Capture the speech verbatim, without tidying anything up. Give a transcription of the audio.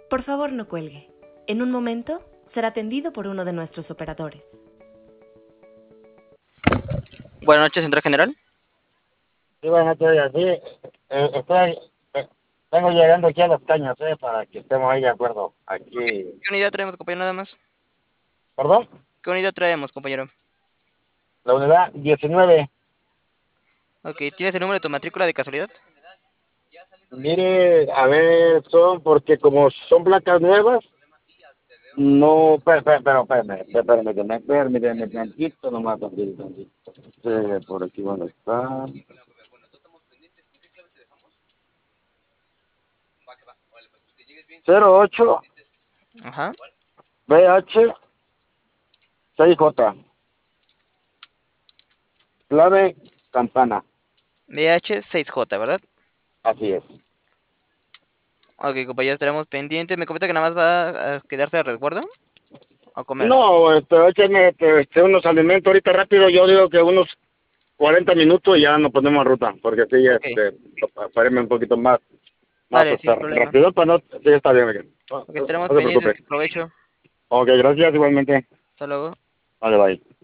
Por favor, no cuelgue. En un momento será atendido por uno de nuestros operadores. Buenas noches, Central General. Sí, buenas noches, sí. Eh, estoy, eh, vengo llegando aquí a Las Cañas, eh, para que estemos ahí de acuerdo. Aquí. ¿Qué unidad traemos, compañero, nada más? ¿Perdón? ¿Qué unidad traemos, compañero? La unidad diecinueve. Ok, ¿tienes el número de tu matrícula de casualidad? Mire, a ver, son, porque como son placas nuevas, no, pero, pero, pero, espérame, permíteme, permíteme, tantito, nomás, tantito, tantito. Sí, por aquí van a estar. cero ocho Ajá. B H seis J. Clave campana. B H seis J, ¿verdad? Así es. Ok, compañero, estaremos pendientes. ¿Me comenta que nada más va a quedarse a resguardo? ¿O comer? No, este, écheme este, este, unos alimentos ahorita rápido. Yo digo que unos cuarenta minutos y ya nos ponemos en ruta. Porque sí, Ok, este, pareme un poquito más, más vale, hasta sin problema. rápido, para no. Sí, está bien, Miguel. No, Ok, no estaremos no se pendientes. preocupe. Que provecho. Ok, gracias igualmente. Hasta luego. Vale, bye.